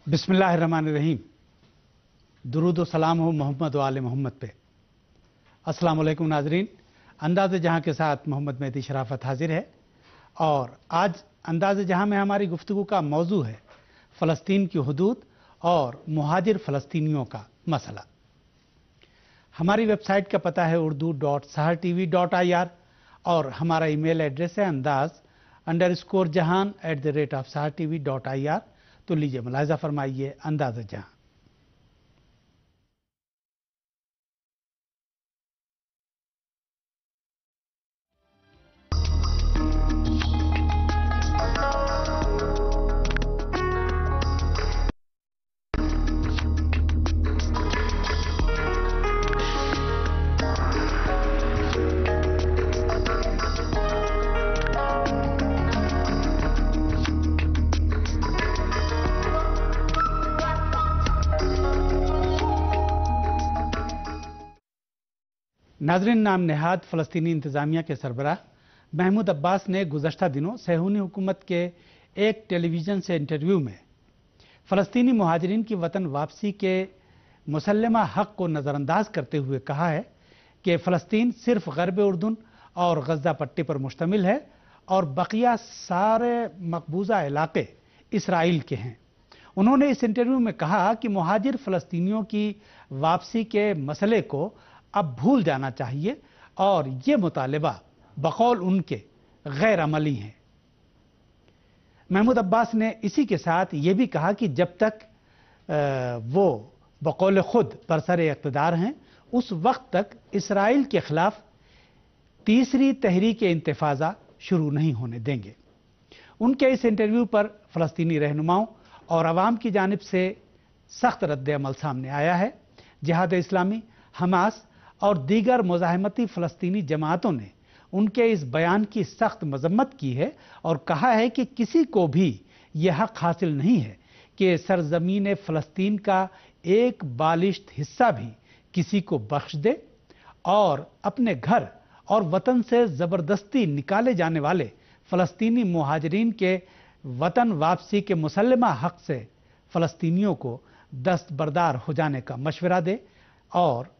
बिस्मिल्लाहिर्रहमानिर्रहीम। दुरूद व सलाम हो मोहम्मद व आले मोहम्मद पे। अस्सलाम वालेकुम नाजरीन, अंदाज़े जहां के साथ मोहम्मद मेहदी शराफत हाजिर है और आज अंदाज़े जहां में हमारी गुफ्तगू का मौजू है फ़लस्तीन की हुदूद और मुहाजिर फ़लस्तीनियों का मसला। हमारी वेबसाइट का पता है urdu.sahartv.ir और हमारा ईमेल एड्रेस है अंदाज़_जहान@sahartv.ir। तो लीजिए मुलाहिज़ा फरमाइए अंदाज़े जहां। नाजरीन, नाम नेहाद फ़लस्तीनी इंतज़ामिया के सरबराह महमूद अब्बास ने गुज़श्ता दिनों सेहूनी हुकूमत के एक टेलीविज़न से इंटरव्यू में फ़लस्तीनी मुहाजिरीन की वतन वापसी के मुसल्लमा हक़ को नज़रअंदाज करते हुए कहा है कि फ़लस्तीन सिर्फ ग़र्ब उर्दुन और गज़ा पट्टी पर मुश्तमिल है और बकिया सारे मकबूजा इलाके इसराइल के हैं। उन्होंने इस इंटरव्यू में कहा कि मुहाजिर फ़लस्तीनियों की वापसी के मसले को अब भूल जाना चाहिए और ये मुतालिबा बकौल उनके गैर अमली हैं। महमूद अब्बास ने इसी के साथ ये भी कहा कि जब तक वो बकौल खुद बरसरे इक़्तिदार हैं उस वक्त तक इसराइल के खिलाफ तीसरी तहरीक इंतफाज़ा शुरू नहीं होने देंगे। उनके इस इंटरव्यू पर फ़लस्तीनी रहनुमाओं और अवाम की जानिब से सख्त रद्द अमल सामने आया है। जिहाद इस्लामी, हमास और दीगर मुज़ाहिमती फ़लस्तीनी जमातों ने उनके इस बयान की सख्त मजम्मत की है और कहा है कि किसी को भी यह हक़ हासिल नहीं है कि सरज़मीन फ़लस्तीन का एक बालिश्त हिस्सा भी किसी को बख्श दे और अपने घर और वतन से ज़बरदस्ती निकाले जाने वाले फ़लस्तीनी मुहाजिरीन के वतन वापसी के मुसल्लमा हक़ से फ़लस्तीनियों को दस्तबरदार हो जाने का मशवरा दे और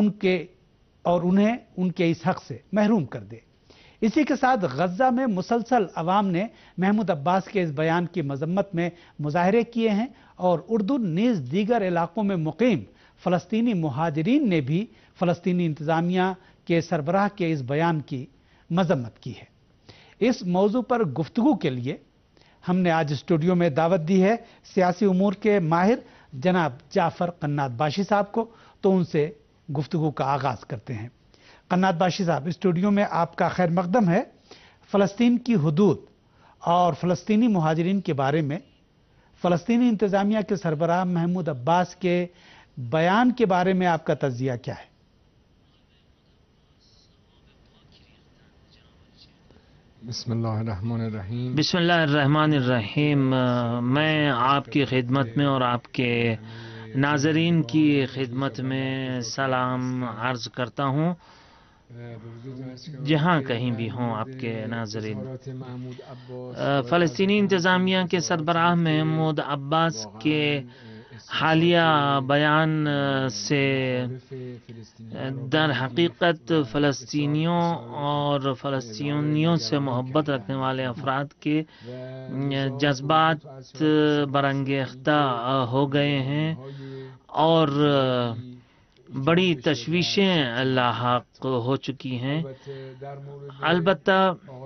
उन्हें उनके इस हक़ से महरूम कर दे। इसी के साथ गज़ा में मुसलसल अवाम ने महमूद अब्बास के इस बयान की मजम्मत में मुजाहरे किए हैं और उर्दून नीज़ दीगर इलाकों में मुकीम फ़लस्तीनी मुहाजिरीन ने भी फ़लस्तीनी इंतज़ामिया के सरबराह के इस बयान की मजम्मत की है। इस मौजू पर गुफ्तगू के लिए हमने आज स्टूडियो में दावत दी है सियासी उमूर के माहिर जनाब जाफ़र कन्नात बाशी साहब को। तो उनसे गुफ्तगू का आगाज़ करते हैं। कन्नात बाशी साहब, स्टूडियो में आपका खैर मकदम है। फ़लस्तीन की हुदूद और फ़लस्तीनी मुहाजिरीन के बारे में फ़लस्तीनी इंतज़ामिया के सरबराह महमूद अब्बास के बयान के बारे में आपका तज़्ज़िया क्या है? बिस्मिल्लाहिर्रहमानिर्रहीम। मैं आपकी खिदमत में और आपके नाज़रीन की खिदमत में सलाम अर्ज़ करता हूँ जहाँ कहीं भी हों आपके नाज़रीन। फ़लस्तीनी इंतज़ामिया के सरबराह महमूद अब्बास के हालिया बयान से दर हकीकत फ़लस्तीनियों और फ़लस्तीनियों से मोहब्बत रखने वाले अफराद के जज्बात बरंगेख्ता हो गए हैं और बड़ी तशवीशें लाहक हो चुकी हैं। अलबत्ता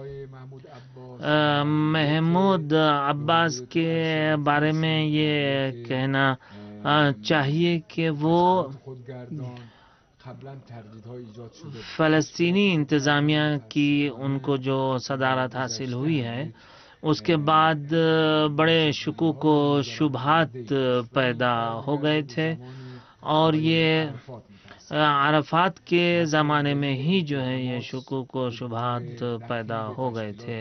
महमूद अब्बास के बारे में ये कहना चाहिए कि वो फ़लस्तीनी इंतज़ामिया की उनको जो सदारत हासिल हुई है उसके बाद बड़े शुकूक व शुबहात पैदा हो गए थे और ये अरफात के ज़माने में ही जो है ये शुकूक व शुबहात पैदा हो गए थे।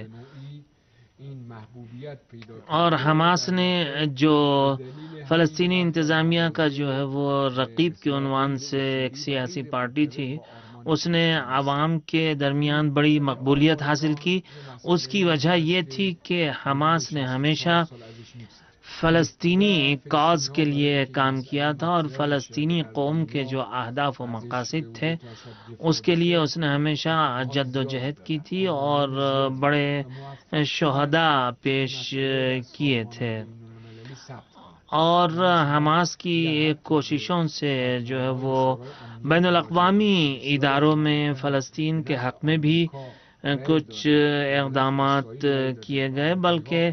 और हमास ने जो फ़लस्तीनी इंतज़ामिया का जो है वो रकीब के उन्वान से एक सियासी पार्टी थी, उसने आवाम के दरमियान बड़ी मकबूलियत हासिल की। उसकी वजह ये थी कि हमास ने हमेशा فلسطینی کاز کے لیے کام کیا تھا اور فلسطینی قوم کے جو اہداف و مقاصد تھے اس کے لیے اس نے ہمیشہ جد و جہد کی تھی اور بڑے شہداء پیش کیے تھے، اور حماس کی کوششوں سے جو ہے وہ بین الاقوامی اداروں میں فلسطین کے حق میں بھی کچھ اقدامات کیے گئے، بلکہ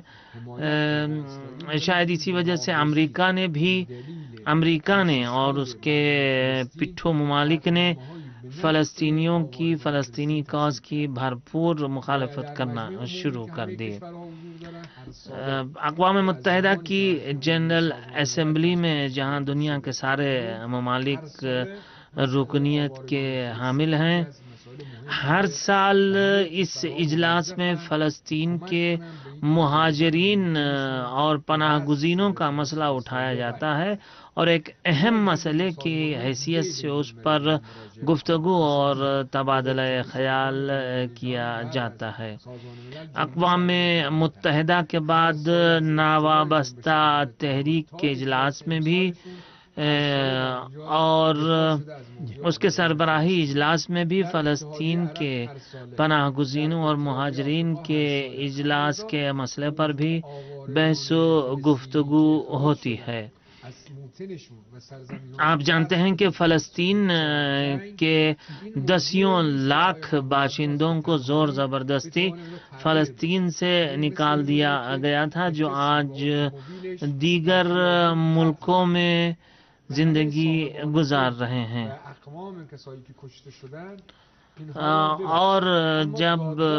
شاید اسی وجہ سے امریکہ نے اور اس کے پٹھو ممالک نے فلسطینیوں کی فلسطینی کاز کی بھرپور مخالفت کرنا شروع کر دی۔ اقوام متحدہ کی جنرل اسمبلی میں جہاں دنیا کے سارے ممالک رکنیت کے حامل ہیں، ہر سال اس اجلاس میں فلسطین کے مہاجرین اور پناہ گزینوں کا مسئلہ اٹھایا جاتا ہے اور ایک اہم مسئلے کی حیثیت سے اس پر گفتگو اور تبادلہ خیال کیا جاتا ہے۔ اقوام متحدہ کے بعد ناوابستہ تحریک کے اجلاس میں بھی اور اس کے سربراہی اجلاس میں بھی فلسطین کے پناہ گزینوں اور مہاجرین کے اجلاس کے مسئلے پر بھی بحث و گفتگو ہوتی ہے۔ آپ جانتے ہیں کہ فلسطین کے دسیوں لاکھ باشندوں کو زور زبردستی فلسطین سے نکال دیا گیا تھا، جو آج دیگر ملکوں میں زندگی گزار رہے ہیں۔ اور جب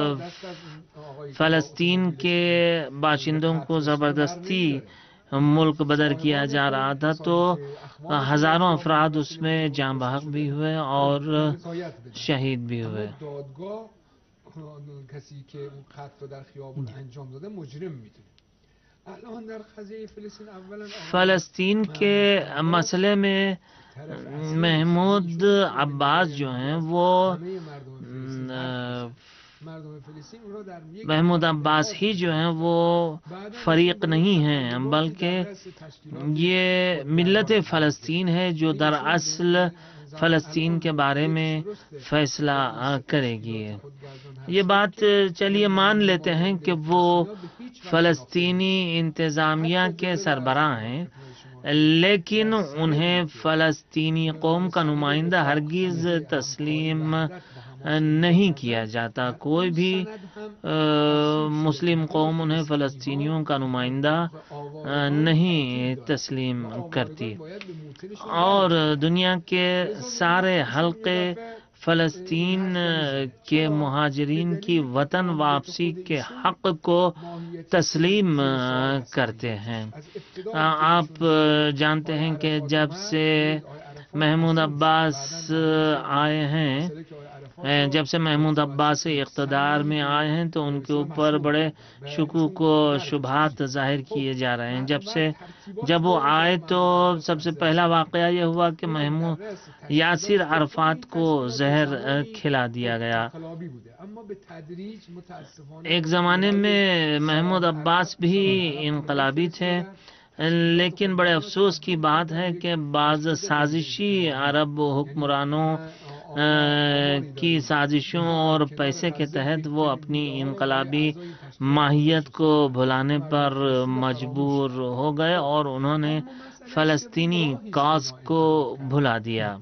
فلسطین کے باشندوں کو زبردستی ملک بدر کیا جا رہا تھا تو ہزاروں افراد اس میں جاں بحق بھی ہوئے اور شہید بھی ہوئے۔ فلسطین کے مسئلے میں محمود عباس جو ہیں وہ محمود عباس ہی جو ہیں وہ فریق نہیں ہیں، بلکہ یہ ملت فلسطین ہے جو دراصل فلسطین کے بارے میں فیصلہ کرے گی۔ یہ بات چلیے مان لیتے ہیں کہ وہ فلسطینی انتظامیہ کے سربراہ ہیں، لیکن انہیں فلسطینی قوم کا نمائندہ ہرگز تسلیم نہیں کیا جاتا۔ کوئی بھی مسلم قوم انہیں فلسطینیوں کا نمائندہ نہیں تسلیم کرتی، اور دنیا کے سارے حلقے فلسطین کے مہاجرین کی وطن واپسی کے حق کو تسلیم کرتے ہیں۔ آپ جانتے ہیں کہ جب سے محمود عباس آئے ہیں، جب سے محمود عباس اقتدار میں آئے ہیں تو ان کے اوپر بڑے شکوک و شبہات ظاہر کیے جا رہے ہیں۔ جب وہ آئے تو سب سے پہلا واقعہ یہ ہوا کہ یاسر عرفات کو زہر کھلا دیا گیا۔ ایک زمانے میں محمود عباس بھی انقلابی تھے، لیکن بڑے افسوس کی بات ہے کہ بعض سازشی عرب حکمرانوں کی سازشوں اور پیسے کے تحت وہ اپنی انقلابی ماہیت کو بھلانے پر مجبور ہو گئے اور انہوں نے فلسطینی کاز کو بھلا دیا۔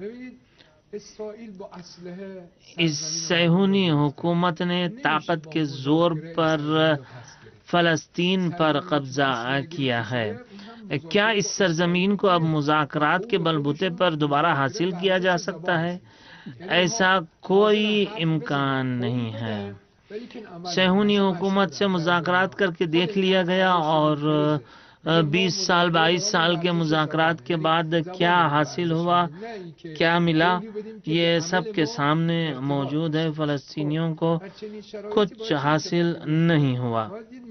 اس صہیونی حکومت نے طاقت کے زور پر فلسطین پر قبضہ کیا ہے۔ کیا اس سرزمین کو اب مذاکرات کے بلبوتے پر دوبارہ حاصل کیا جا سکتا ہے؟ ایسا کوئی امکان نہیں ہے۔ صہیونی حکومت سے مذاکرات کر کے دیکھ لیا گیا اور 22 سال کے مذاکرات کے بعد کیا حاصل ہوا، کیا ملا، یہ سب کے سامنے موجود ہے۔ فلسطینیوں کو کچھ حاصل نہیں ہوا۔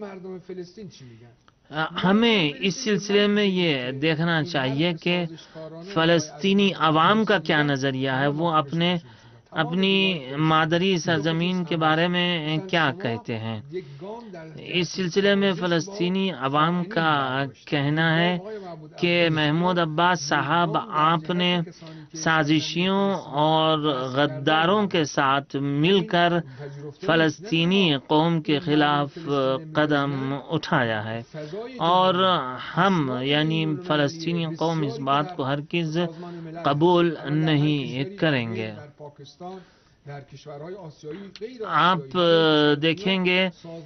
ہمیں اس سلسلے میں یہ دیکھنا چاہیے کہ فلسطینی عوام کا کیا نظریہ ہے۔ وہ اپنے اپنی مادری سرزمین کے بارے میں کیا کہتے ہیں۔ اس سلسلے میں فلسطینی عوام کا کہنا ہے کہ محمود عباس صاحب آپ نے سازشیوں اور غداروں کے ساتھ مل کر فلسطینی قوم کے خلاف قدم اٹھایا ہے، اور ہم یعنی فلسطینی قوم اس بات کو ہرگز قبول نہیں کریں گے۔ آپ دیکھیں گے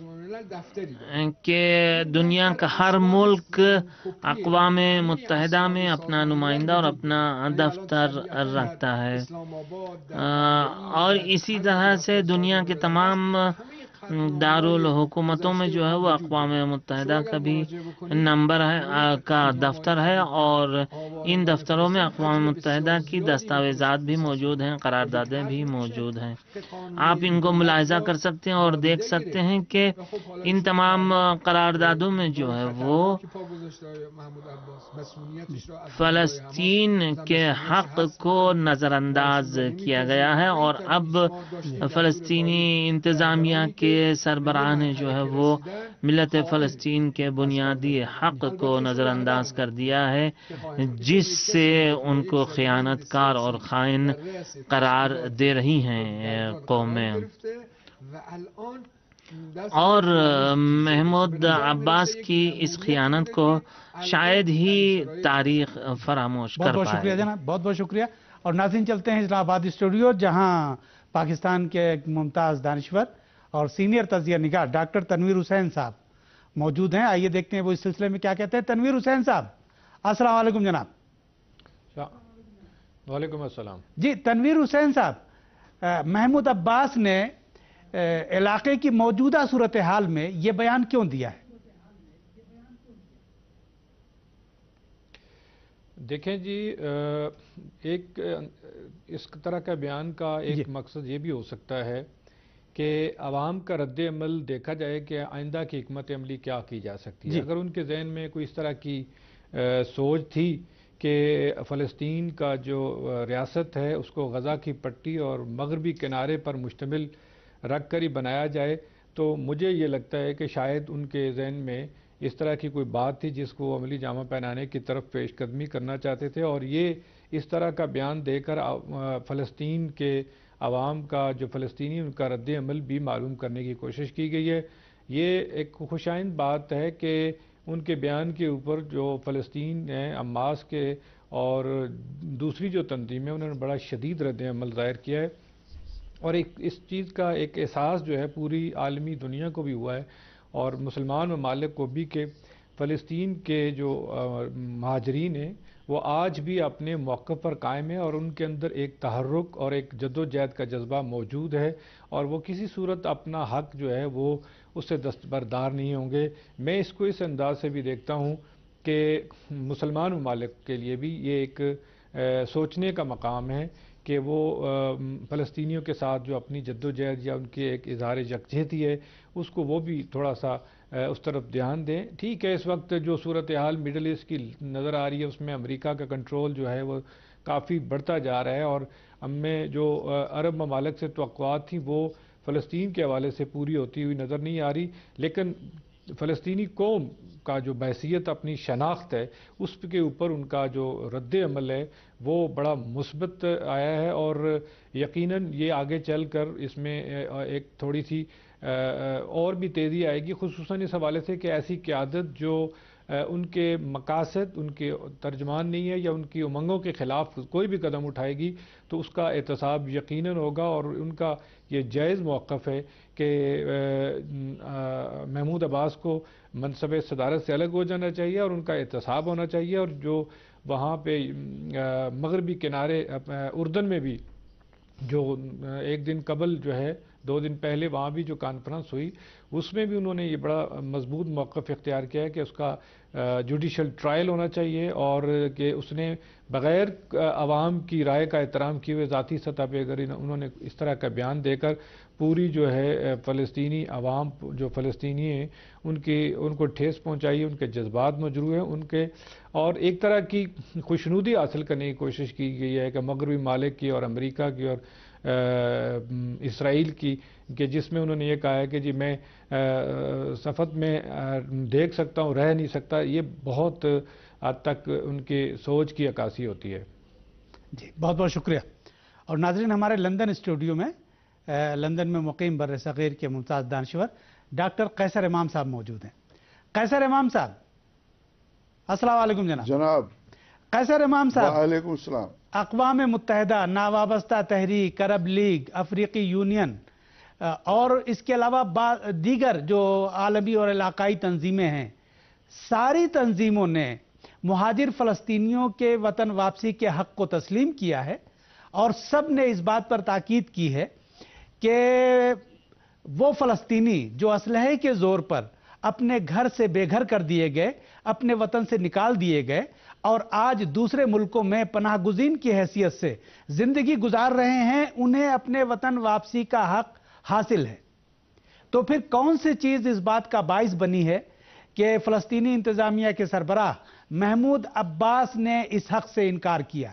کہ دنیا کا ہر ملک اقوام متحدہ میں اپنا نمائندہ اور اپنا دفتر رکھتا ہے، اور اسی طرح سے دنیا کے تمام دارالحکومتوں میں جو ہے وہ اقوام متحدہ کا بھی نمبر ہے کا دفتر ہے، اور ان دفتروں میں اقوام متحدہ کی دستاویزات بھی موجود ہیں، قراردادیں بھی موجود ہیں۔ آپ ان کو ملاحظہ کر سکتے ہیں اور دیکھ سکتے ہیں کہ ان تمام قراردادوں میں جو ہے وہ فلسطین کے حق کو نظر انداز کیا گیا ہے، اور اب فلسطینی انتظامیہ کے سربراہ نے جو ہے وہ ملت فلسطین کے بنیادی حق کو نظر انداز کر دیا ہے، جس سے ان کو خیانت کار اور خائن قرار دے رہی ہیں قومیں۔ اور محمود عباس کی اس خیانت کو شاید ہی تاریخ فراموش کر بہت پائے۔ شکریہ جناب، بہت بہت شکریہ۔ اور ناظرین چلتے ہیں اسلام آباد اسٹوڈیو، جہاں پاکستان کے ایک ممتاز دانشور اور سینئر تجزیہ نگار ڈاکٹر تنویر حسین صاحب موجود ہیں۔ آئیے دیکھتے ہیں وہ اس سلسلے میں کیا کہتے ہیں۔ تنویر حسین صاحب، السلام علیکم جناب۔ وعلیکم السلام جی تنویر حسین صاحب، محمود عباس نے علاقے کی موجودہ صورتحال میں یہ بیان کیوں دیا ہے؟ دیکھیں جی، ایک اس طرح کا بیان کا ایک مقصد یہ بھی ہو سکتا ہے کہ عوام کا رد عمل دیکھا جائے کہ آئندہ کی حکمت عملی کیا کی جا سکتی ہے۔ اگر ان کے ذہن میں کوئی اس طرح کی سوچ تھی کہ فلسطین کا جو ریاست ہے اس کو غزہ کی پٹی اور مغربی کنارے پر مشتمل رکھ کر ہی بنایا جائے، تو مجھے یہ لگتا ہے کہ شاید ان کے ذہن میں اس طرح کی کوئی بات تھی جس کو عملی جامہ پہنانے کی طرف پیش قدمی کرنا چاہتے تھے، اور یہ اس طرح کا بیان دے کر فلسطین کے عوام کا جو فلسطینی ان کا رد عمل بھی معلوم کرنے کی کوشش کی گئی ہے۔ یہ ایک خوشائند بات ہے کہ ان کے بیان کے اوپر جو فلسطین ہیں، حماس کے اور دوسری جو تنظیمیں، انہوں نے بڑا شدید رد عمل ظاہر کیا ہے، اور اس چیز کا ایک احساس جو ہے پوری عالمی دنیا کو بھی ہوا ہے اور مسلمان ممالک کو بھی، کہ فلسطین کے جو مہاجرین ہیں وہ آج بھی اپنے موقف پر قائم ہیں، اور ان کے اندر ایک تحرک اور ایک جدوجہد کا جذبہ موجود ہے، اور وہ کسی صورت اپنا حق جو ہے وہ اس سے دستبردار نہیں ہوں گے۔ میں اس کو اس انداز سے بھی دیکھتا ہوں کہ مسلمان ممالک کے لیے بھی یہ ایک سوچنے کا مقام ہے کہ وہ فلسطینیوں کے ساتھ جو اپنی جدوجہد یا ان کی ایک اظہار یکجہتی ہے اس کو وہ بھی تھوڑا سا اس طرف دھیان دیں۔ ٹھیک ہے، اس وقت جو صورتحال مڈل ایسٹ کی نظر آ رہی ہے اس میں امریکہ کا کنٹرول جو ہے وہ کافی بڑھتا جا رہا ہے، اور ہمیں جو عرب ممالک سے توقعات تھیں وہ فلسطین کے حوالے سے پوری ہوتی ہوئی نظر نہیں آ رہی، لیکن فلسطینی قوم کا جو بحثیت اپنی شناخت ہے اس کے اوپر ان کا جو رد عمل ہے وہ بڑا مثبت آیا ہے، اور یقیناً یہ آگے چل کر اس میں ایک تھوڑی سی اور بھی تیزی آئے گی، خصوصاً اس حوالے سے کہ ایسی قیادت جو ان کے مقاصد ان کے ترجمان نہیں ہے یا ان کی امنگوں کے خلاف کوئی بھی قدم اٹھائے گی تو اس کا احتساب یقیناً ہوگا، اور ان کا یہ جائز موقف ہے کہ محمود عباس کو منصب صدارت سے الگ ہو جانا چاہیے اور ان کا احتساب ہونا چاہیے، اور جو وہاں پہ مغربی کنارے اردن میں بھی جو ایک دن قبل جو ہے 2 دن پہلے وہاں بھی جو کانفرنس ہوئی اس میں بھی انہوں نے یہ بڑا مضبوط موقف اختیار کیا ہے کہ اس کا جوڈیشل ٹرائل ہونا چاہیے، اور کہ اس نے بغیر عوام کی رائے کا احترام کیے ہوئے ذاتی سطح پہ اگر انہوں نے اس طرح کا بیان دے کر پوری جو ہے فلسطینی عوام جو فلسطینی ہیں ان کو ٹھیس پہنچائی، ان کے جذبات مجروح ہیں ان کے، اور ایک طرح کی خوشنودی حاصل کرنے کی کوشش کی گئی ہے کہ مغربی ممالک کی اور امریکہ کی اور اسرائیل کی کہ جس میں انہوں نے یہ کہا ہے کہ جی میں صفت میں دیکھ سکتا ہوں، رہ نہیں سکتا، یہ بہت حد تک ان کی سوچ کی عکاسی ہوتی ہے۔ جی بہت بہت شکریہ۔ اور ناظرین، ہمارے لندن اسٹوڈیو میں لندن میں مقیم بر صغیر کے ممتاز دانشور ڈاکٹر قیصر امام صاحب موجود ہیں۔ قیصر امام صاحب السلام علیکم جناب۔ جناب قیصر امام صاحب، وعلیکم السلام۔ اقوام متحدہ، ناوابستہ تحریک، عرب لیگ، افریقی یونین اور اس کے علاوہ دیگر جو عالمی اور علاقائی تنظیمیں ہیں، ساری تنظیموں نے مہاجر فلسطینیوں کے وطن واپسی کے حق کو تسلیم کیا ہے، اور سب نے اس بات پر تاکید کی ہے کہ وہ فلسطینی جو اسلحے کے زور پر اپنے گھر سے بے گھر کر دیے گئے، اپنے وطن سے نکال دیے گئے اور آج دوسرے ملکوں میں پناہ گزین کی حیثیت سے زندگی گزار رہے ہیں، انہیں اپنے وطن واپسی کا حق حاصل ہے۔ تو پھر کون سی چیز اس بات کا باعث بنی ہے کہ فلسطینی انتظامیہ کے سربراہ محمود عباس نے اس حق سے انکار کیا؟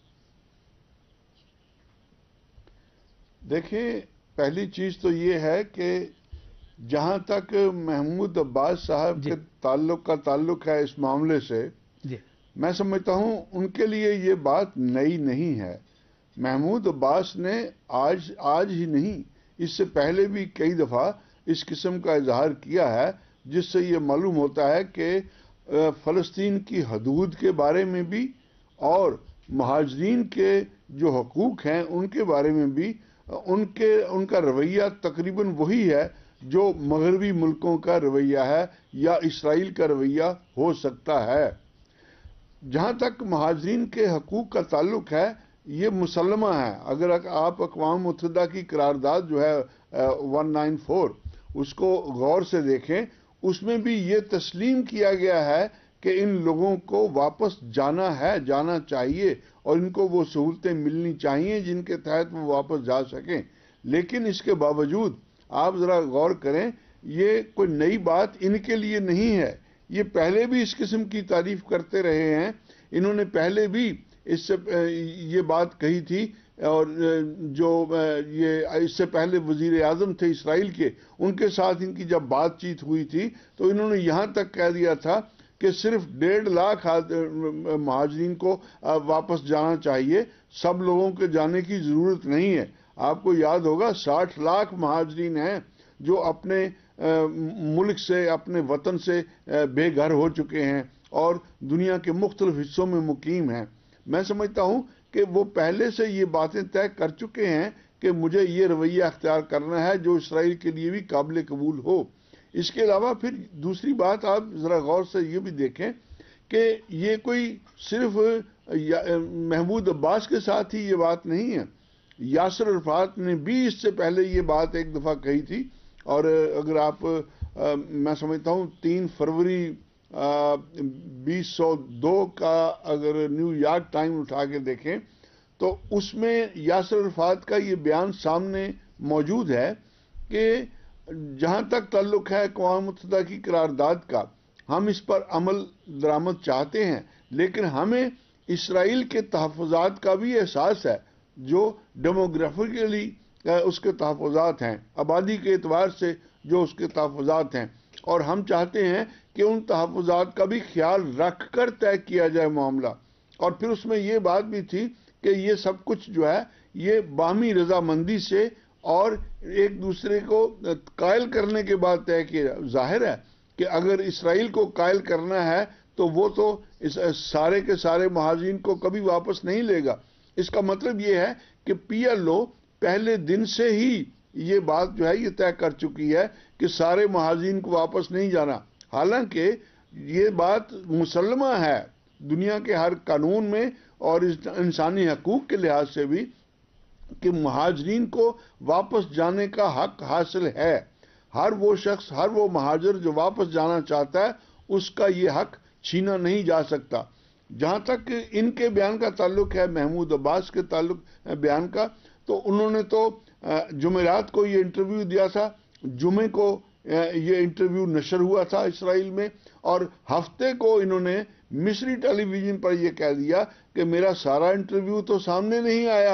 دیکھیں، پہلی چیز تو یہ ہے کہ جہاں تک محمود عباس صاحب کے تعلق ہے اس معاملے سے، میں سمجھتا ہوں ان کے لیے یہ بات نئی نہیں ہے۔ محمود عباس نے آج ہی نہیں، اس سے پہلے بھی کئی دفعہ اس قسم کا اظہار کیا ہے، جس سے یہ معلوم ہوتا ہے کہ فلسطین کی حدود کے بارے میں بھی اور مہاجرین کے جو حقوق ہیں ان کے بارے میں بھی ان کا رویہ تقریباً وہی ہے جو مغربی ملکوں کا رویہ ہے یا اسرائیل کا رویہ ہو سکتا ہے۔ جہاں تک مہاجرین کے حقوق کا تعلق ہے، یہ مسلمہ ہے۔ اگر آپ اقوام متحدہ کی قرارداد جو ہے 194 اس کو غور سے دیکھیں، اس میں بھی یہ تسلیم کیا گیا ہے کہ ان لوگوں کو واپس جانا چاہیے اور ان کو وہ سہولتیں ملنی چاہیے جن کے تحت وہ واپس جا سکیں۔ لیکن اس کے باوجود آپ ذرا غور کریں، یہ کوئی نئی بات ان کے لیے نہیں ہے۔ یہ پہلے بھی اس قسم کی تعریف کرتے رہے ہیں۔ انہوں نے پہلے بھی یہ بات کہی تھی، اور جو اس سے پہلے وزیر اعظم تھے اسرائیل کے، ان کے ساتھ ان کی جب بات چیت ہوئی تھی تو انہوں نے یہاں تک کہہ دیا تھا کہ صرف 1.5 لاکھ مہاجرین کو واپس جانا چاہیے، سب لوگوں کے جانے کی ضرورت نہیں ہے۔ آپ کو یاد ہوگا 60 لاکھ مہاجرین ہیں جو اپنے ملک سے، اپنے وطن سے بے گھر ہو چکے ہیں اور دنیا کے مختلف حصوں میں مقیم ہیں۔ میں سمجھتا ہوں کہ وہ پہلے سے یہ باتیں طے کر چکے ہیں کہ مجھے یہ رویہ اختیار کرنا ہے جو اسرائیل کے لیے بھی قابل قبول ہو۔ اس کے علاوہ پھر دوسری بات آپ ذرا غور سے یہ بھی دیکھیں کہ یہ کوئی صرف محمود عباس کے ساتھ ہی یہ بات نہیں ہے۔ یاسر عرفات نے بھی اس سے پہلے یہ بات ایک دفعہ کہی تھی، اور اگر آپ میں سمجھتا ہوں 3 فروری 2002 کا اگر نیو یارک ٹائم اٹھا کے دیکھیں تو اس میں یاسر عرفات کا یہ بیان سامنے موجود ہے کہ جہاں تک تعلق ہے اقوام متحدہ کی قرارداد کا، ہم اس پر عمل درآمد چاہتے ہیں، لیکن ہمیں اسرائیل کے تحفظات کا بھی احساس ہے جو ڈیموگرافیکلی اس کے تحفظات ہیں، آبادی کے اعتبار سے جو اس کے تحفظات ہیں، اور ہم چاہتے ہیں کہ ان تحفظات کا بھی خیال رکھ کر طے کیا جائے معاملہ۔ اور پھر اس میں یہ بات بھی تھی کہ یہ سب کچھ جو ہے یہ باہمی رضامندی سے اور ایک دوسرے کو قائل کرنے کے بعد طے کیا۔ ظاہر ہے کہ اگر اسرائیل کو قائل کرنا ہے تو وہ تو سارے کے سارے مہاجرین کو کبھی واپس نہیں لے گا۔ اس کا مطلب یہ ہے کہ پی ایل او پہلے دن سے ہی یہ بات جو ہے یہ طے کر چکی ہے کہ سارے مہاجرین کو واپس نہیں جانا، حالانکہ یہ بات مسلمہ ہے دنیا کے ہر قانون میں اور انسانی حقوق کے لحاظ سے بھی کہ مہاجرین کو واپس جانے کا حق حاصل ہے۔ ہر وہ شخص، ہر وہ مہاجر جو واپس جانا چاہتا ہے اس کا یہ حق چھینا نہیں جا سکتا۔ جہاں تک ان کے بیان کا تعلق ہے، محمود عباس کے تعلق بیان کا، تو انہوں نے تو جمعرات کو یہ انٹرویو دیا تھا، جمعے کو یہ انٹرویو نشر ہوا تھا اسرائیل میں، اور ہفتے کو انہوں نے مصری ٹیلی ویژن پر یہ کہہ دیا کہ میرا سارا انٹرویو تو سامنے نہیں آیا،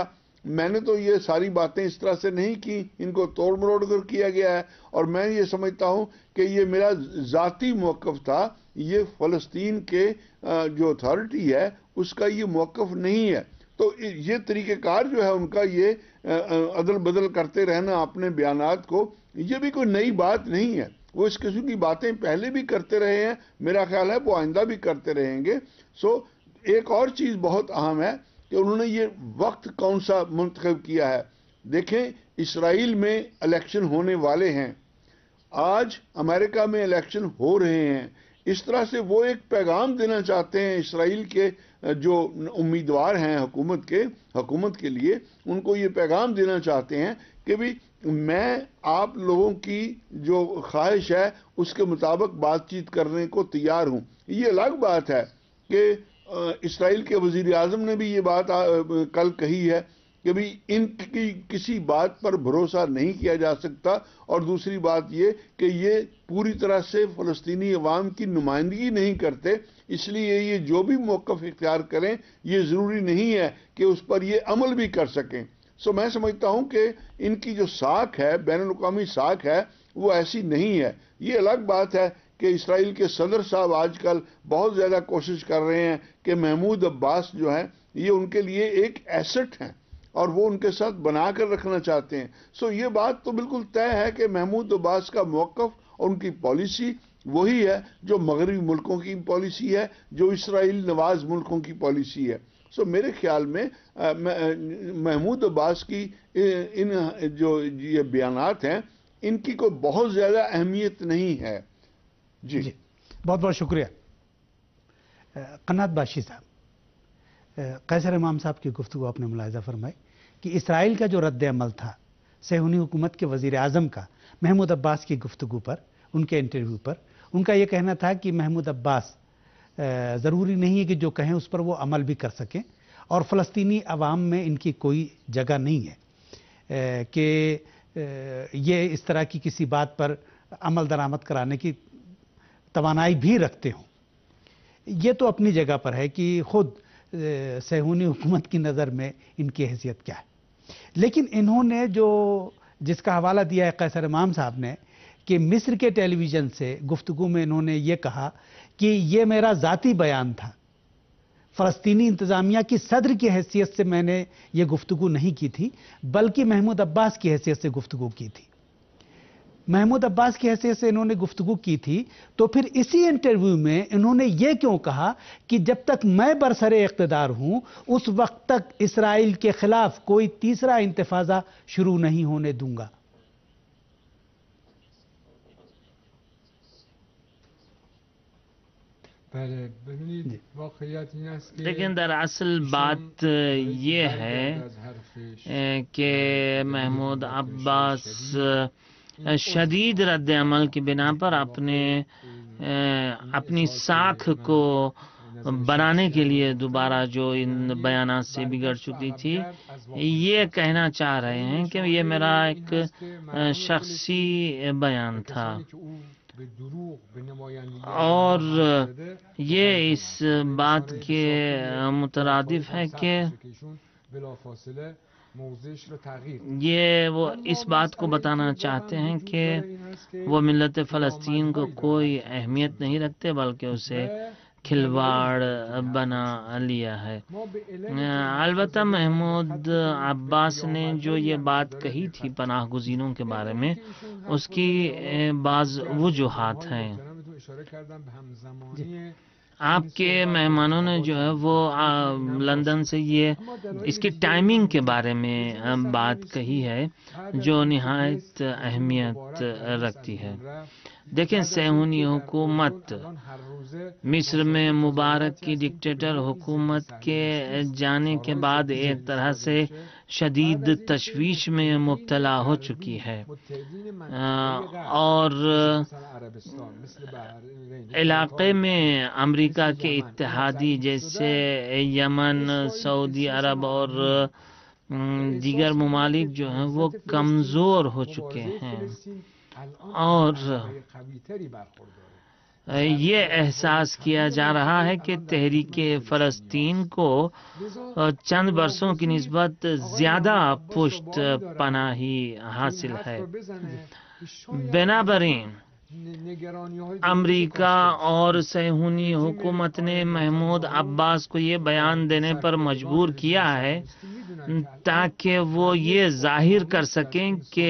میں نے تو یہ ساری باتیں اس طرح سے نہیں کی، ان کو توڑ مروڑ کر کیا گیا ہے، اور میں یہ سمجھتا ہوں کہ یہ میرا ذاتی موقف تھا، یہ فلسطین کے جو اتھارٹی ہے اس کا یہ موقف نہیں ہے۔ تو یہ طریقہ کار جو ہے ان کا، یہ عدل بدل کرتے رہنا اپنے بیانات کو، یہ بھی کوئی نئی بات نہیں ہے۔ وہ اس قسم کی باتیں پہلے بھی کرتے رہے ہیں، میرا خیال ہے وہ آئندہ بھی کرتے رہیں گے۔ ایک اور چیز بہت اہم ہے کہ انہوں نے یہ وقت کون سا منتخب کیا ہے۔ دیکھیں، اسرائیل میں الیکشن ہونے والے ہیں، آج امریکہ میں الیکشن ہو رہے ہیں، اس طرح سے وہ ایک پیغام دینا چاہتے ہیں اسرائیل کے جو امیدوار ہیں حکومت کے لیے، ان کو یہ پیغام دینا چاہتے ہیں کہ بھی میں آپ لوگوں کی جو خواہش ہے اس کے مطابق بات چیت کرنے کو تیار ہوں۔ یہ الگ بات ہے کہ اسرائیل کے وزیر اعظم نے بھی یہ بات کل کہی ہے کہ بھی ان کی کسی بات پر بھروسہ نہیں کیا جا سکتا، اور دوسری بات یہ کہ یہ پوری طرح سے فلسطینی عوام کی نمائندگی نہیں کرتے، اس لیے یہ جو بھی موقف اختیار کریں یہ ضروری نہیں ہے کہ اس پر یہ عمل بھی کر سکیں۔ میں سمجھتا ہوں کہ ان کی جو ساکھ ہے، بین الاقوامی ساکھ ہے، وہ ایسی نہیں ہے۔ یہ الگ بات ہے کہ اسرائیل کے صدر صاحب آج کل بہت زیادہ کوشش کر رہے ہیں کہ محمود عباس جو ہیں یہ ان کے لیے ایک ایسٹ ہیں اور وہ ان کے ساتھ بنا کر رکھنا چاہتے ہیں۔ یہ بات تو بالکل طے ہے کہ محمود عباس کا موقف اور ان کی پالیسی وہی ہے جو مغربی ملکوں کی پالیسی ہے، جو اسرائیل نواز ملکوں کی پالیسی ہے۔ میرے خیال میں محمود عباس کی ان جو یہ بیانات ہیں ان کی کوئی بہت زیادہ اہمیت نہیں ہے۔ جی بہت بہت شکریہ قنات باشی صاحب۔ قیصر امام صاحب کی گفتگو آپ نے ملاحظہ فرمائی کہ اسرائیل کا جو رد عمل تھا صہیونی حکومت کے وزیر اعظم کا محمود عباس کی گفتگو پر، ان کے انٹرویو پر، ان کا یہ کہنا تھا کہ محمود عباس ضروری نہیں ہے کہ جو کہیں اس پر وہ عمل بھی کر سکیں، اور فلسطینی عوام میں ان کی کوئی جگہ نہیں ہے کہ یہ اس طرح کی کسی بات پر عمل درآمد کرانے کی توانائی بھی رکھتے ہوں۔ یہ تو اپنی جگہ پر ہے کہ خود صہیونی حکومت کی نظر میں ان کی حیثیت کیا ہے، لیکن انہوں نے جس کا حوالہ دیا ہے قیصر امام صاحب نے کہ مصر کے ٹیلی ویژن سے گفتگو میں انہوں نے یہ کہا کہ یہ میرا ذاتی بیان تھا، فلسطینی انتظامیہ کی صدر کی حیثیت سے میں نے یہ گفتگو نہیں کی تھی، بلکہ محمود عباس کی حیثیت سے گفتگو کی تھی۔ محمود عباس کی حیثیت سے انہوں نے گفتگو کی تھی، تو پھر اسی انٹرویو میں انہوں نے یہ کیوں کہا کہ جب تک میں برسر اقتدار ہوں اس وقت تک اسرائیل کے خلاف کوئی تیسرا انتفاضہ شروع نہیں ہونے دوں گا؟ لیکن دراصل بات یہ ہے کہ محمود عباس شدید رد عمل کی بنا پر اپنی ساکھ کو بنانے کے لیے دوبارہ جو ان بیانات سے بگڑ چکی تھی، یہ کہنا چاہ رہے ہیں کہ یہ میرا ایک شخصی بیان تھا، اور یہ اس بات کے مترادف ہے کہ یہ وہ اس بات کو بتانا چاہتے ہیں کہ وہ ملت فلسطین کو کوئی اہمیت نہیں رکھتے بلکہ اسے کھلواڑ بنا لیا ہے۔ البتہ محمود عباس نے جو یہ بات کہی تھی پناہ گزینوں کے بارے میں، اس کی بعض وجوہات ہیں۔ آپ کے مہمانوں نے جو ہے وہ لندن سے اس کی ٹائمنگ کے بارے میں بات کہی ہے جو نہایت اہمیت رکھتی ہے۔ دیکھیں، صہیونی حکومت مصر میں مبارک کی ڈکٹیٹر حکومت کے جانے کے بعد ایک طرح سے شدید تشویش میں مبتلا ہو چکی ہے، اور علاقے میں امریکہ کے اتحادی جیسے یمن، سعودی عرب اور دیگر ممالک جو ہیں وہ کمزور ہو چکے ہیں، اور یہ احساس کیا جا رہا ہے کہ تحریک فلسطین کو چند برسوں کی نسبت زیادہ پشت پناہی حاصل ہے۔ بنابراین امریکہ اور صہیونی حکومت نے محمود عباس کو یہ بیان دینے پر مجبور کیا ہے تاکہ وہ یہ ظاہر کر سکیں کہ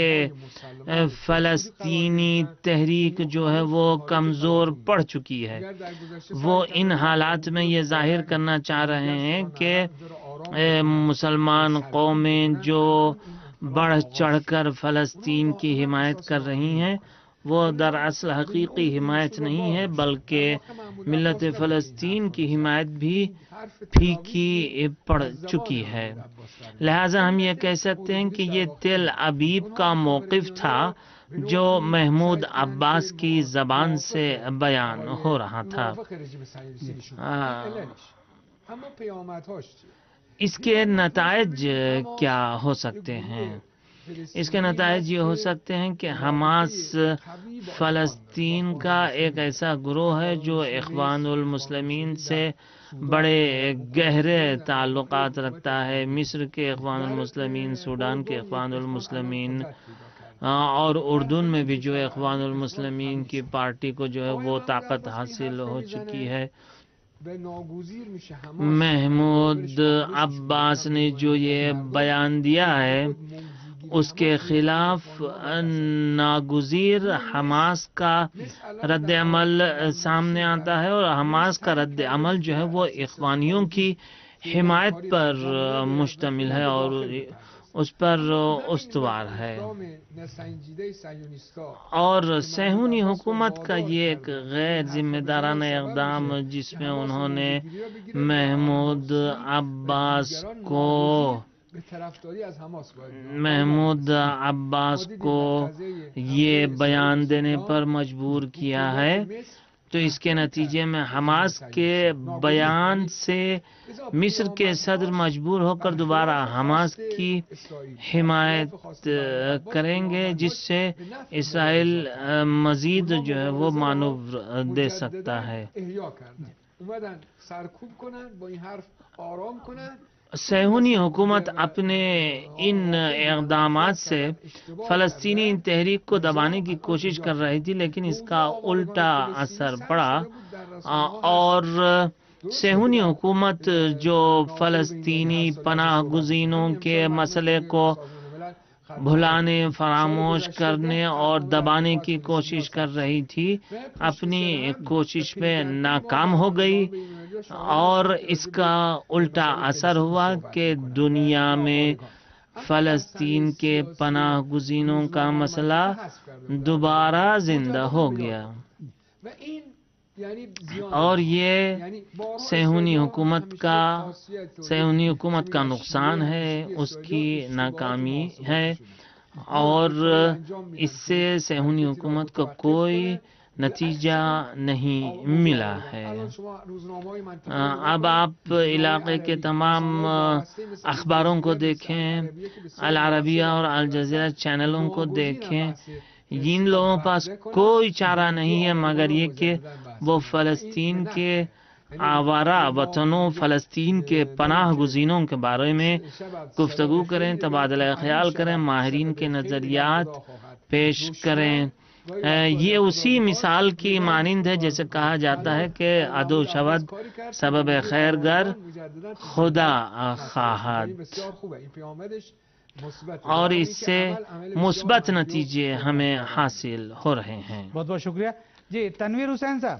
فلسطینی تحریک جو ہے وہ کمزور پڑ چکی ہے۔ وہ ان حالات میں یہ ظاہر کرنا چاہ رہے ہیں کہ مسلمان قومیں جو بڑھ چڑھ کر فلسطین کی حمایت کر رہی ہیں وہ دراصل حقیقی حمایت نہیں ہے، بلکہ ملت فلسطین کی حمایت بھی پھیکی پڑ چکی ہے۔ لہٰذا ہم یہ کہہ سکتے ہیں کہ یہ تل ابیب کا موقف تھا جو محمود عباس کی زبان سے بیان ہو رہا تھا۔ اس کے نتائج کیا ہو سکتے ہیں؟ اس کے نتائج یہ ہو سکتے ہیں کہ حماس فلسطین کا ایک ایسا گروہ ہے جو اخوان المسلمین سے بڑے گہرے تعلقات رکھتا ہے۔ مصر کے اخوان المسلمین، سوڈان کے اخوان المسلمین اور اردن میں بھی جو اخوان المسلمین کی پارٹی کو جو ہے وہ طاقت حاصل ہو چکی ہے۔ محمود عباس نے جو یہ بیان دیا ہے اس کے خلاف ناگزیر حماس کا رد عمل سامنے آتا ہے، اور حماس کا رد عمل جو ہے وہ اخوانیوں کی حمایت پر مشتمل ہے اور اس پر استوار ہے۔ اور صہیونی حکومت کا یہ ایک غیر ذمہ دارانہ اقدام جس میں انہوں نے محمود عباس کو یہ بیان دینے پر مجبور کیا ہے، تو اس کے نتیجے میں حماس کے بیان سے مصر کے صدر مجبور ہو کر دوبارہ حماس کی حمایت کریں گے، جس سے اسرائیل مزید جو ہے وہ مانور دے سکتا ہے۔ صہیونی حکومت اپنے ان اقدامات سے فلسطینی تحریک کو دبانے کی کوشش کر رہی تھی، لیکن اس کا الٹا اثر پڑا اور صہیونی حکومت جو فلسطینی پناہ گزینوں کے مسئلے کو بھلانے، فراموش کرنے اور دبانے کی کوشش کر رہی تھی، اپنی کوشش میں ناکام ہو گئی، اور اس کا الٹا اثر ہوا کہ دنیا میں فلسطین کے پناہ گزینوں کا مسئلہ دوبارہ زندہ ہو گیا، اور یہ صہیونی حکومت کا نقصان ہے، اس کی ناکامی ہے، اور اس سے صہیونی حکومت کو کوئی نتیجہ نہیں ملا ہے۔ اب آپ علاقے کے تمام اخباروں کو دیکھیں، العربیہ اور الجزیرہ چینلوں کو دیکھیں، ان لوگوں کے پاس کوئی چارہ نہیں ہے مگر یہ کہ وہ فلسطین کے آوارہ وطنوں، فلسطین کے پناہ گزینوں کے بارے میں گفتگو کریں، تبادلہ خیال کریں، ماہرین کے نظریات پیش کریں۔ یہ اسی مثال کی مانند ہے جیسے کہا جاتا ہے کہ عدو شود سبب خیر گر خدا خواہد، اور اس سے مثبت نتیجے ہمیں حاصل ہو رہے ہیں۔ بہت بہت شکریہ جی۔ تنویر حسین صاحب،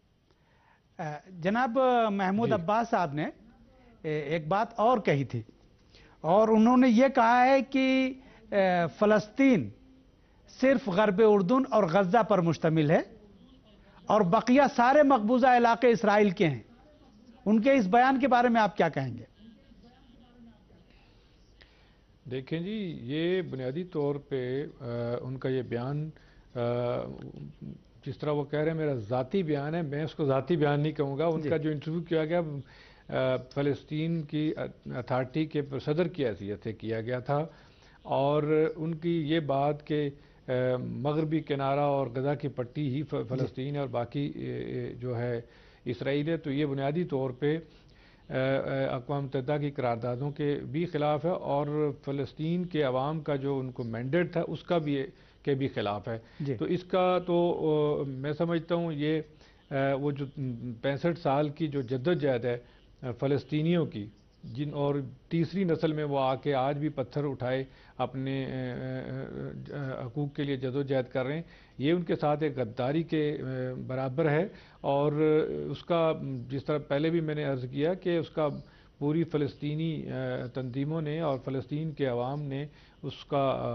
جناب محمود عباس صاحب نے ایک بات اور کہی تھی، اور انہوں نے یہ کہا ہے کہ فلسطین صرف غرب اردن اور غزہ پر مشتمل ہے اور بقیہ سارے مقبوضہ علاقے اسرائیل کے ہیں۔ ان کے اس بیان کے بارے میں آپ کیا کہیں گے؟ دیکھیں جی، یہ بنیادی طور پہ ان کا یہ بیان جس طرح وہ کہہ رہے ہیں میرا ذاتی بیان ہے، میں اس کو ذاتی بیان نہیں کہوں گا۔ ان کا جو انٹرویو کیا گیا فلسطین کی اتھارٹی کے صدر کی حیثیت سے کیا گیا تھا، اور ان کی یہ بات کہ مغربی کنارہ اور غزہ کی پٹی ہی فلسطین اور باقی جو ہے اسرائیل ہے، تو یہ بنیادی طور پہ اقوام متحدہ کی قراردادوں کے بھی خلاف ہے اور فلسطین کے عوام کا جو ان کو مینڈیٹ تھا اس کا بھی خلاف ہے۔ تو اس کا تو میں سمجھتا ہوں یہ وہ جو 65 سال کی جو جدوجہد ہے فلسطینیوں کی، اور تیسری نسل میں وہ آ کے آج بھی پتھر اٹھائے اپنے حقوق کے لیے جدوجہد کر رہے ہیں، یہ ان کے ساتھ ایک غداری کے برابر ہے۔ اور اس کا جس طرح پہلے بھی میں نے عرض کیا کہ اس کا پوری فلسطینی تنظیموں نے اور فلسطین کے عوام نے اس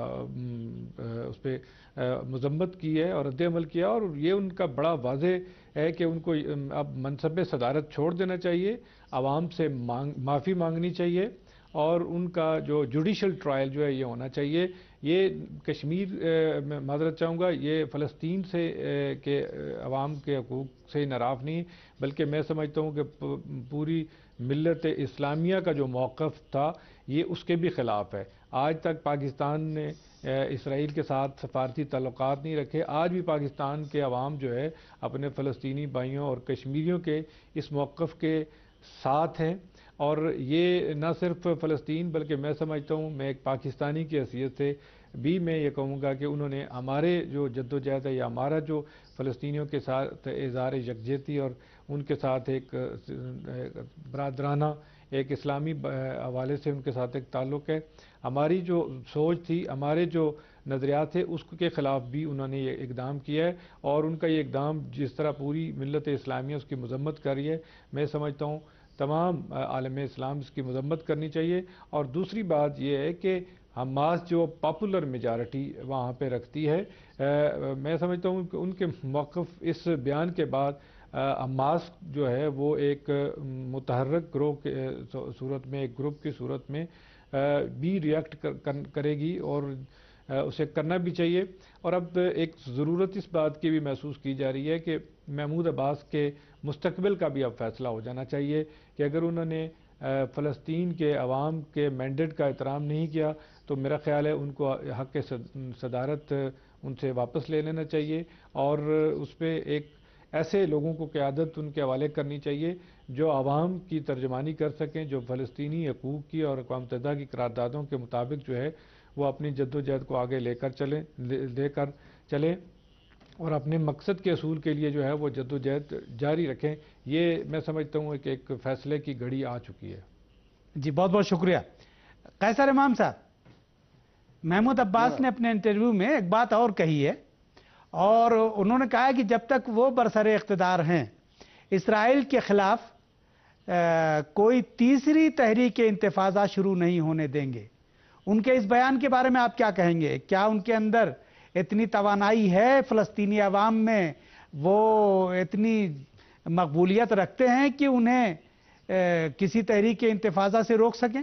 پہ مذمت کی ہے اور رد عمل کیا، اور یہ ان کا بڑا واضح ہے کہ ان کو اب منصب صدارت چھوڑ دینا چاہیے، عوام سے معافی مانگنی چاہیے، اور ان کا جو جوڈیشل ٹرائل جو ہے یہ ہونا چاہیے۔ یہ کشمیر میں معذرت چاہوں گا، یہ فلسطین سے کے عوام کے حقوق سے انحراف نہیں، بلکہ میں سمجھتا ہوں کہ پوری ملت اسلامیہ کا جو موقف تھا یہ اس کے بھی خلاف ہے۔ آج تک پاکستان نے اسرائیل کے ساتھ سفارتی تعلقات نہیں رکھے، آج بھی پاکستان کے عوام جو ہے اپنے فلسطینی بھائیوں اور کشمیریوں کے اس موقف کے ساتھ ہیں، اور یہ نہ صرف فلسطین بلکہ میں سمجھتا ہوں، میں ایک پاکستانی کی حیثیت سے بھی میں یہ کہوں گا کہ انہوں نے ہمارے جو جدوجہد ہے یا ہمارا جو فلسطینیوں کے ساتھ اظہار یکجہتی اور ان کے ساتھ ایک برادرانہ ایک اسلامی حوالے سے ان کے ساتھ ایک تعلق ہے، ہماری جو سوچ تھی، ہمارے جو نظریات تھے اس کے خلاف بھی انہوں نے یہ اقدام کیا ہے، اور ان کا یہ اقدام جس طرح پوری ملت اسلامیہ اس کی مذمت کر رہی ہے، میں سمجھتا ہوں تمام عالم اسلام اس کی مذمت کرنی چاہیے۔ اور دوسری بات یہ ہے کہ حماس جو پاپولر میجارٹی وہاں پہ رکھتی ہے، میں سمجھتا ہوں کہ ان کے موقف اس بیان کے بعد حماس جو ہے وہ ایک متحرک گروہ کے صورت میں، ایک گروپ کی صورت میں بھی ریئیکٹ کرے گی، اور اسے کرنا بھی چاہیے۔ اور اب ایک ضرورت اس بات کی بھی محسوس کی جا رہی ہے کہ محمود عباس کے مستقبل کا بھی اب فیصلہ ہو جانا چاہیے کہ اگر انہوں نے فلسطین کے عوام کے مینڈیٹ کا احترام نہیں کیا تو میرا خیال ہے ان کو حق صدارت ان سے واپس لے لینا چاہیے، اور اس پہ ایک ایسے لوگوں کو قیادت ان کے حوالے کرنی چاہیے جو عوام کی ترجمانی کر سکیں، جو فلسطینی حقوق کی اور اقوام متحدہ کی قراردادوں کے مطابق جو ہے وہ اپنی جدوجہد کو آگے لے کر چلیں اور اپنے مقصد کے حصول کے لیے جو ہے وہ جدوجہد جاری رکھیں۔ یہ میں سمجھتا ہوں کہ ایک فیصلے کی گھڑی آ چکی ہے۔ جی بہت بہت شکریہ۔ قیصر امام صاحب، محمود عباس نے اپنے انٹرویو میں ایک بات اور کہی ہے، اور انہوں نے کہا کہ جب تک وہ برسر اقتدار ہیں اسرائیل کے خلاف کوئی تیسری تحریک انتفاضہ شروع نہیں ہونے دیں گے۔ ان کے اس بیان کے بارے میں آپ کیا کہیں گے؟ کیا ان کے اندر اتنی توانائی ہے فلسطینی عوام میں، وہ اتنی مقبولیت رکھتے ہیں کہ انہیں کسی تحریک انتفاضہ سے روک سکیں؟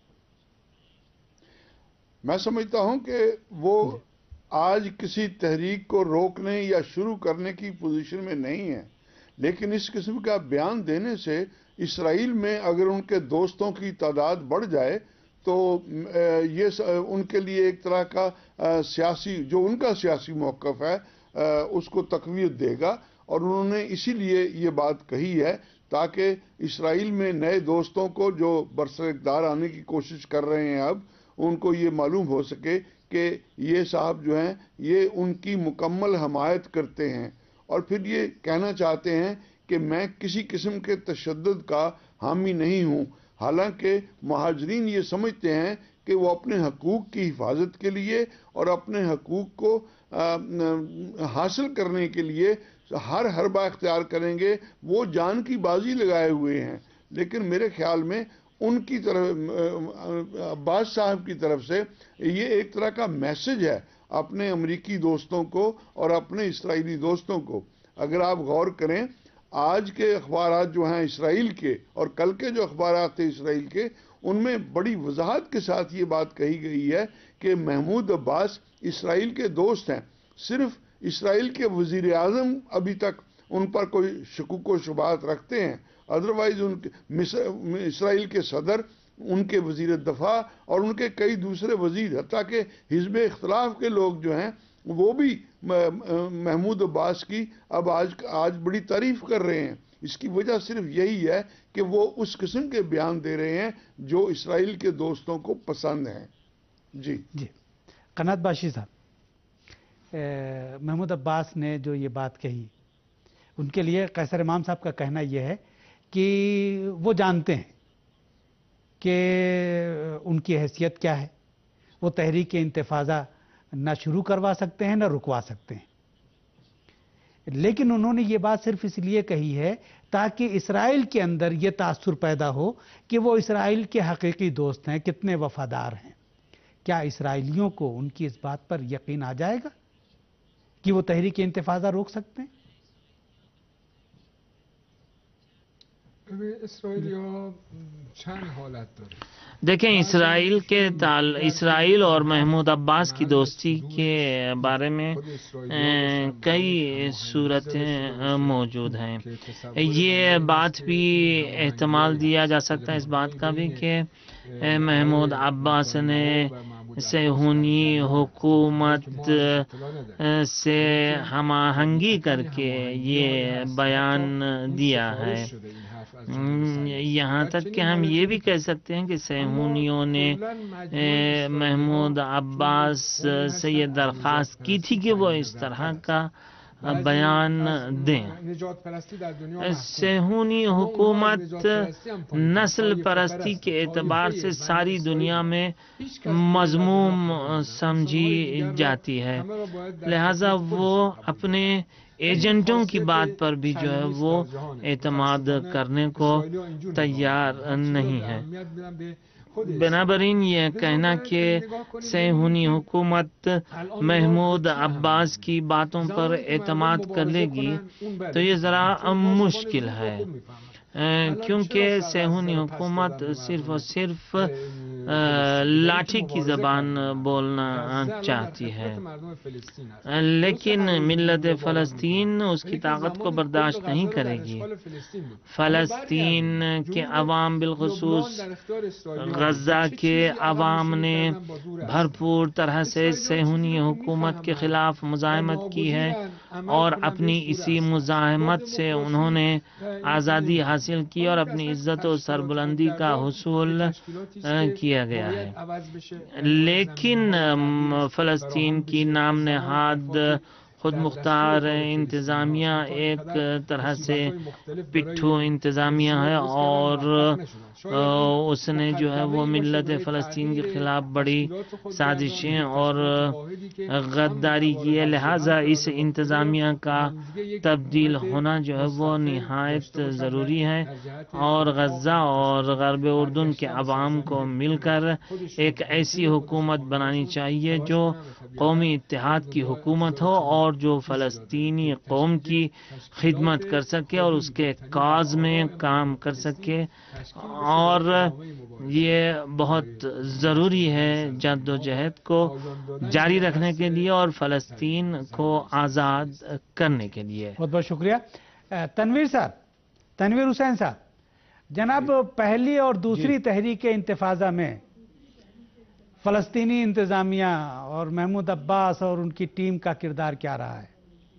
میں سمجھتا ہوں کہ وہ آج کسی تحریک کو روکنے یا شروع کرنے کی پوزیشن میں نہیں ہے، لیکن اس قسم کا بیان دینے سے اسرائیل میں اگر ان کے دوستوں کی تعداد بڑھ جائے تو یہ ان کے لیے ایک طرح کا سیاسی، جو ان کا سیاسی موقف ہے اس کو تقویت دے گا، اور انہوں نے اسی لیے یہ بات کہی ہے تاکہ اسرائیل میں نئے دوستوں کو جو برسر اقتدار آنے کی کوشش کر رہے ہیں اب ان کو یہ معلوم ہو سکے کہ یہ صاحب جو ہیں یہ ان کی مکمل حمایت کرتے ہیں، اور پھر یہ کہنا چاہتے ہیں کہ میں کسی قسم کے تشدد کا حامی نہیں ہوں، حالانکہ مہاجرین یہ سمجھتے ہیں کہ وہ اپنے حقوق کی حفاظت کے لیے اور اپنے حقوق کو حاصل کرنے کے لیے ہر حربہ اختیار کریں گے، وہ جان کی بازی لگائے ہوئے ہیں۔ لیکن میرے خیال میں ان کی طرف عباس صاحب کی طرف سے یہ ایک طرح کا میسج ہے اپنے امریکی دوستوں کو اور اپنے اسرائیلی دوستوں کو۔ اگر آپ غور کریں آج کے اخبارات جو ہیں اسرائیل کے اور کل کے جو اخبارات تھے اسرائیل کے، ان میں بڑی وضاحت کے ساتھ یہ بات کہی گئی ہے کہ محمود عباس اسرائیل کے دوست ہیں، صرف اسرائیل کے وزیر اعظم ابھی تک ان پر کوئی شکوک و شبہات رکھتے ہیں، ادروائز اسرائیل کے صدر، ان کے وزیر دفاع اور ان کے کئی دوسرے وزیر، حتیٰ کہ حزب اختلاف کے لوگ جو ہیں وہ بھی محمود عباس کی اب آج بڑی تعریف کر رہے ہیں. اس کی وجہ صرف یہی ہے کہ وہ اس قسم کے بیان دے رہے ہیں جو اسرائیل کے دوستوں کو پسند ہیں. جی قنات باشی صاحب، محمود عباس نے جو یہ بات کہی، ان کے لیے قیصر امام صاحب کا کہنا یہ ہے کہ وہ جانتے ہیں کہ ان کی حیثیت کیا ہے، وہ تحریک انتفاضہ نہ شروع کروا سکتے ہیں نہ رکوا سکتے ہیں، لیکن انہوں نے یہ بات صرف اس لیے کہی ہے تاکہ اسرائیل کے اندر یہ تاثر پیدا ہو کہ وہ اسرائیل کے حقیقی دوست ہیں، کتنے وفادار ہیں. کیا اسرائیلیوں کو ان کی اس بات پر یقین آ جائے گا کہ وہ تحریک انتفاضہ روک سکتے ہیں؟ چند حالت داره. دیکھیں، اسرائیل اور محمود عباس کی دوستی کے بارے میں کئی صورتیں موجود ہیں. یہ بات بھی احتمال دیا جا سکتا ہے اس بات کا بھی کہ محمود عباس نے صہیونی حکومت سے ہم آہنگی کر کے یہ بیان دیا ہے. یہاں تک کہ ہم یہ بھی کہہ سکتے ہیں کہ صہیونیوں نے محمود عباس سے یہ درخواست کی تھی کہ وہ اس طرح کا بیان دیں. صہیونی حکومت نسل پرستی کے اعتبار سے ساری دنیا میں مذموم سمجھی جاتی ہے، لہذا وہ اپنے ایجنٹوں کی بات پر بھی جو ہے وہ اعتماد کرنے کو تیار نہیں ہے. بنابراین یہ کہنا کہ صہیونی حکومت محمود عباس کی باتوں پر اعتماد کر لے گی تو یہ ذرا مشکل ہے، کیونکہ صہیونی حکومت صرف اور صرف لاٹھی کی زبان بولنا چاہتی ہے، لیکن ملت فلسطین اس کی طاقت کو برداشت نہیں کرے گی. فلسطین کے عوام، بالخصوص غزہ کے عوام نے بھرپور طرح سے صہیونی حکومت کے خلاف مزاحمت کی ہے، اور اپنی اسی مزاحمت سے انہوں نے آزادی حاصل کی اور اپنی عزت و سربلندی کا حصول کیا گیا ہے. لیکن فلسطین کی نام نہاد خود مختار انتظامیہ ایک طرح سے پٹھو انتظامیہ ہے، اور اس نے جو ہے وہ ملت فلسطین کے خلاف بڑی سازشیں اور غداری کی ہے. لہٰذا اس انتظامیہ کا تبدیل ہونا جو ہے وہ نہایت ضروری ہے، اور غزہ اور غرب اردن کے عوام کو مل کر ایک ایسی حکومت بنانی چاہیے جو قومی اتحاد کی حکومت ہو اور جو فلسطینی قوم کی خدمت کر سکے اور اس کے کاز میں کام کر سکے. اور یہ بہت ضروری ہے جد و جہد کو جاری رکھنے کے لیے اور فلسطین کو آزاد کرنے کے لیے. بہت بہت شکریہ. تنویر صاحب، تنویر حسین صاحب، جناب پہلی اور دوسری تحریک انتفاضہ میں فلسطینی انتظامیہ اور محمود عباس اور ان کی ٹیم کا کردار کیا رہا ہے؟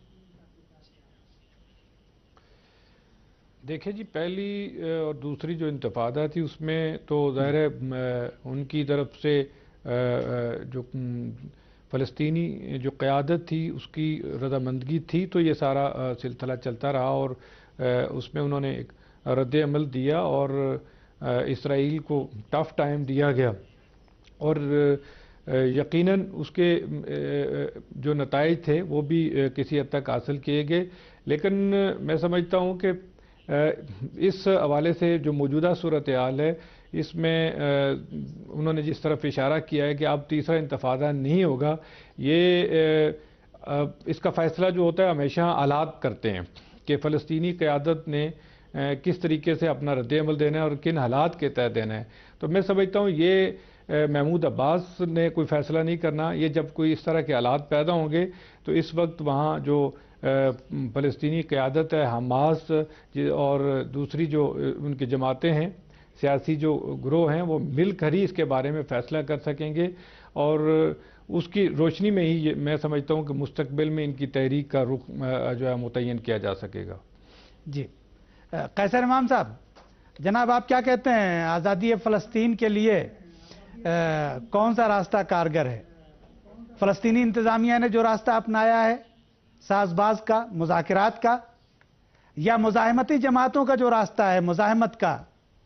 دیکھیں جی، پہلی اور دوسری جو انتفاضہ تھی اس میں تو ظاہر ہے ان کی طرف سے جو فلسطینی جو قیادت تھی اس کی رضامندگی تھی، تو یہ سارا سلسلہ چلتا رہا اور اس میں انہوں نے ایک رد عمل دیا اور اسرائیل کو ٹف ٹائم دیا گیا، اور یقیناً اس کے جو نتائج تھے وہ بھی کسی حد تک حاصل کیے گئے. لیکن میں سمجھتا ہوں کہ اس حوالے سے جو موجودہ صورتحال ہے اس میں انہوں نے جس طرف اشارہ کیا ہے کہ اب تیسرا انتفاضہ نہیں ہوگا، یہ اس کا فیصلہ جو ہوتا ہے ہمیشہ حالات کرتے ہیں کہ فلسطینی قیادت نے کس طریقے سے اپنا رد عمل دینا ہے اور کن حالات کے تحت دینا ہے. تو میں سمجھتا ہوں یہ محمود عباس نے کوئی فیصلہ نہیں کرنا. یہ جب کوئی اس طرح کے حالات پیدا ہوں گے تو اس وقت وہاں جو فلسطینی قیادت ہے، حماس اور دوسری جو ان کی جماعتیں ہیں، سیاسی جو گروہ ہیں، وہ مل کر ہی اس کے بارے میں فیصلہ کر سکیں گے، اور उसकी रोशनी में ही मैं समझता हूं कि मुस्तकबिल में इनकी तहरीक का रुख जो है मुतय्यन किया जा सकेगा। जी कैसर इमाम साहब, जनाब आप क्या कहते हैं, आज़ादी फ़लस्तीन के लिए कौन सा रास्ता कारगर है? फ़लस्तीनी इंतज़ामिया ने जो रास्ता अपनाया है साज़बाज का, मुज़ाकरात का, या मुज़ाहमती जमातों का जो रास्ता है मुज़ाहमत का?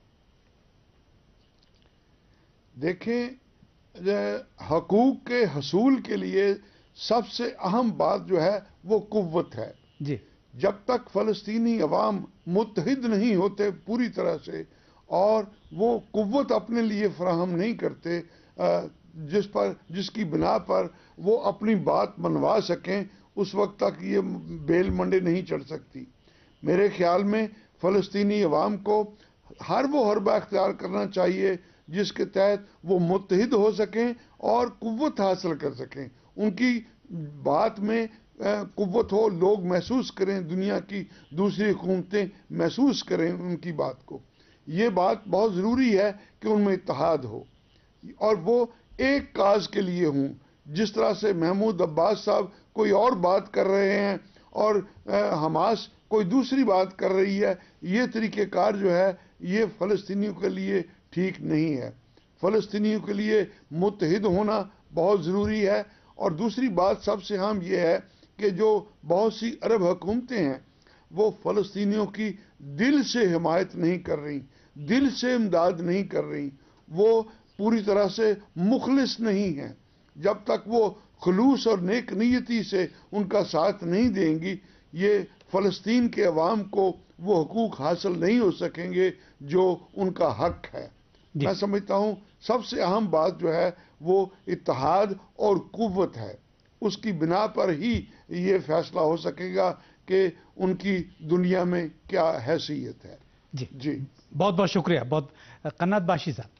देखें, हकूक के हसूल के लिए सबसे अहम बात जो है वो कुव्वत है जी। जब तक फ़लस्तीनी अवाम मुत्तहिद नहीं होते पूरी तरह से और वो कुव्वत अपने लिए फराहम नहीं करते जिसकी बिना पर वो अपनी बात मनवा सकें, उस वक्त तक ये बेल मंडे नहीं चढ़ सकती। मेरे ख्याल में फ़लस्तीनी अवाम को हर वो हरबा इख्तियार करना चाहिए जिसके तहत वो मुत्तहिद हो सकें और कुव्वत हासिल कर सकें। उनकी बात में कुव्वत हो, लोग महसूस करें, दुनिया की दूसरी हुकूमतें महसूस करें उनकी बात को। ये बात बहुत ज़रूरी है कि उनमें इत्तेहाद हो और वो एक काज के लिए हों। जिस तरह से महमूद अब्बास साहब कोई और बात कर रहे हैं और हमास कोई दूसरी बात कर रही है, ये तरीक़ेकार जो है ये फ़लस्तीनियों के लिए ठीक नहीं है। फ़लस्तीनियों के लिए मुत्तहिद होना बहुत ज़रूरी है। और दूसरी बात सबसे अहम ये है कि जो बहुत सी अरब हुकूमतें हैं वो फ़लस्तीनियों की दिल से हिमायत नहीं कर रही, दिल से इमदाद नहीं कर रही, वो पूरी तरह से मुखलिस नहीं हैं। जब तक वो खुलूस और नेक नीयती से उनका साथ नहीं देंगी, ये फ़लस्तीन के अवाम को वो हकूक़ हासिल नहीं हो सकेंगे जो उनका हक है। मैं समझता हूँ सबसे अहम बात जो है वो इत्तेहाद और कुव्वत है। उसकी बिना पर ही ये फैसला हो सकेगा कि उनकी दुनिया में क्या हैसियत है। जी बहुत बहुत शुक्रिया। बहुत कन्नत बाशी साहब,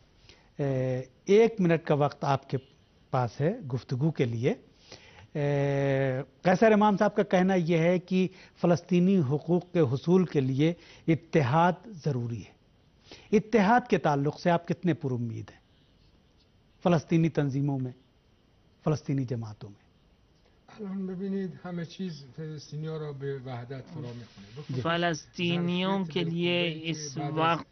1 मिनट का वक्त आपके पास है गुफ्तगू के लिए। कैसर इमाम साहब का कहना यह है कि फ़लस्तीनी हुकूक़ के हुसूल के लिए इत्तेहाद ज़रूरी है। इत्तेहाद के ताल्लुक़ से आप कितने पुरुम्मीद हैं फ़लस्तीनी तंजीमों में, फ़लस्तीनी जमातों में? फ़लस्तीनियों के लिए इस वक्त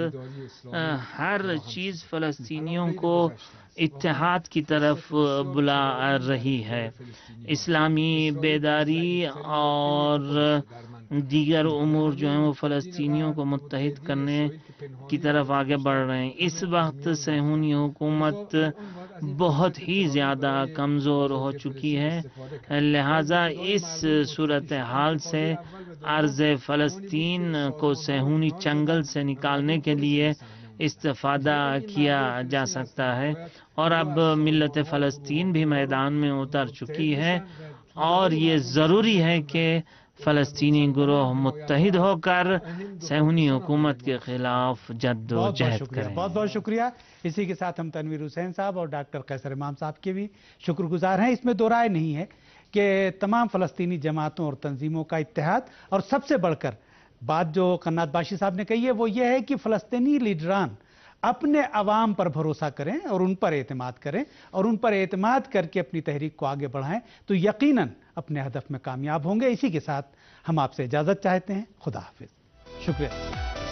हर चीज़ फ़लस्तीनियों को इत्तेहाद की तरफ बुला रही है। इस्लामी बेदारी और दीगर उमूर जो हैं वो फ़लस्तीनियों को मुत्तहिद करने की तरफ आगे बढ़ रहे हैं। इस वक्त सहूनी हुकूमत बहुत ही ज़्यादा कमज़ोर हो चुकी है, लिहाजा इस सूरत हाल से अर्ज़ फ़लस्तीन को सहूनी चंगल से निकालने के लिए इस्तेफ़ादा किया जा सकता है। और अब मिल्लत फ़लस्तीन भी मैदान में उतर चुकी है और ये ज़रूरी है कि फ़लस्तीनी गुरोह मुत्तहिद होकर सहूनी हुकूमत के खिलाफ जद्दोजहद करें। बहुत बहुत शुक्रिया। इसी के साथ हम तनवीर हुसैन साहब और डॉक्टर कैसर इमाम साहब के भी शुक्रगुजार हैं। इसमें दो राय नहीं है कि तमाम फ़लस्तीनी जमातों और तंजीमों का इत्तेहाद, और सबसे बढ़कर बात जो कन्नात बाशी साहब ने कही है वो ये है कि फ़लस्तीनी लीडरान अपने अवाम पर भरोसा करें और उन पर एतमाद करें और उन पर एतमाद करके अपनी तहरीक को आगे बढ़ाएं तो यकीनन अपने हदफ में कामयाब होंगे। इसी के साथ हम आपसे इजाज़त चाहते हैं। खुदा हाफिज़। शुक्रिया।